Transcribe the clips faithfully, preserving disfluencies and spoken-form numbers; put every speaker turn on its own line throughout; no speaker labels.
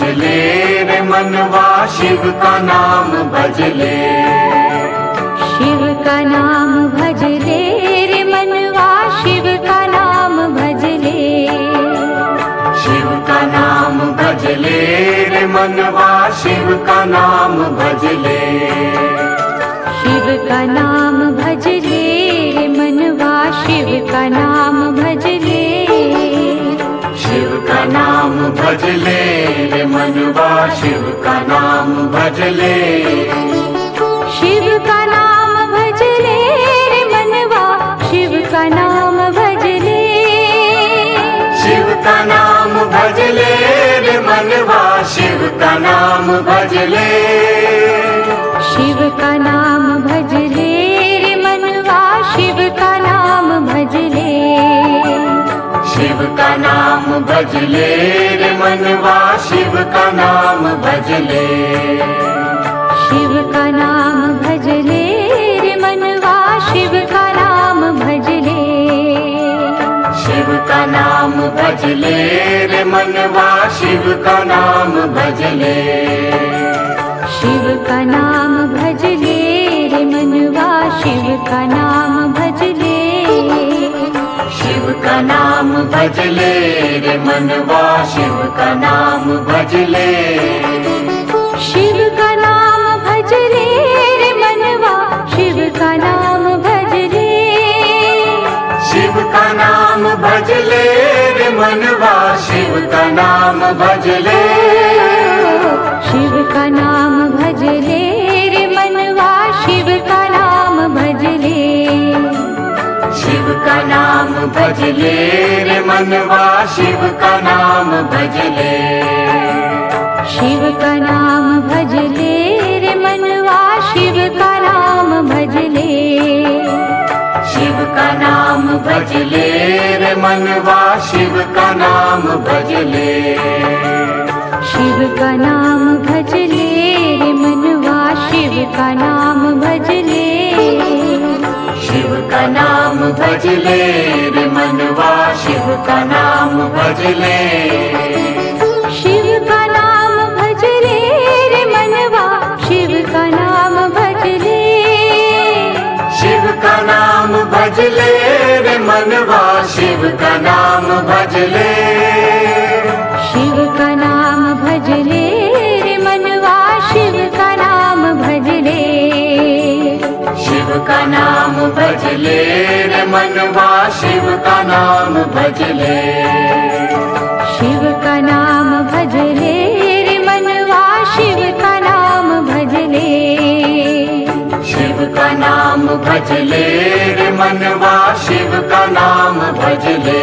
भजले रे मनवा शिव का नाम भजले।
शिव का नाम भजले रे मनवा शिव का नाम भजले।
शिव का नाम भजले रे मनवा शिव का नाम भजले।
शिव का नाम भजले रे मनवा शिव का नाम भजले।
शिव का नाम भजले रे मनवा शिव का नाम भजले।
शिव का नाम भजले रे मनवा शिव का नाम भजले।
शिव का नाम भजले रे मनवा शिव का नाम भजले।
शिव का नाम भजले रे मनवा शिव का नाम भजले।
शिव का नाम भजले रे मनवा शिव का नाम भजले।
शिव का नाम भजले रे मनवा शिव का नाम भजले।
शिव का नाम भजले रे मनवा शिव का नाम भजले।
शिव का नाम भजले रे मनवा शिव का नाम भजले।
शिव का नाम भजले रे मनवा शिव का नाम भजले।
शिव का नाम भजले रे मनवा शिव का नाम भजले।
शिव का नाम भजले रे मनवा शिव का नाम भजले।
शिव का नाम भजले रे मनवा शिव का नाम भजले।
शिव का नाम भजले रे मनवा शिव का नाम भजले।
शिव का नाम भजले रे मनवा शिव का नाम भजले।
शिव का नाम भजले रे मनवा शिव का नाम भजले।
शिव का नाम भजले रे मनवा शिव का नाम भजले।
शिव का नाम भजले रे मनवा शिव का नाम भजले।
शिव का नाम भजले रे मनवा शिव का नाम भजले।
शिव का नाम भजले रे मनवा शिव का नाम भजले।
शिव का नाम भजले रे मनवा शिव का नाम भजले।
शिव का नाम भजले रे मनवा शिव का नाम भजले।
शिव का नाम भजले रे मनवा शिव का नाम भजले।
शिव का नाम भजले रे मनवा शिव का नाम भजले।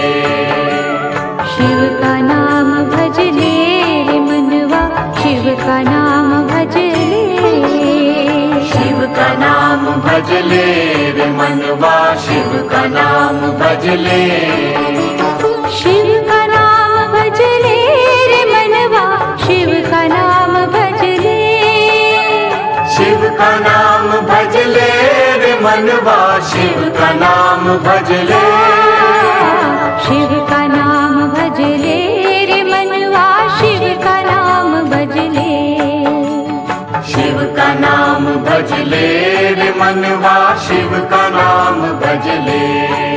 शिव का नाम भजले रे मनवा शिव का नाम भजले।
शिव का नाम भजले रे मनवा शिव का नाम भजले।
शिव का नाम भजले रे मनवा शिव का नाम भजले।
शिव का नाम भजले रे मनवा शिव का नाम भजले।
शिव का नाम भजले रे मनवा शिव का नाम भजले।
शिव का नाम भजले रे मनवा शिव का नाम भजले।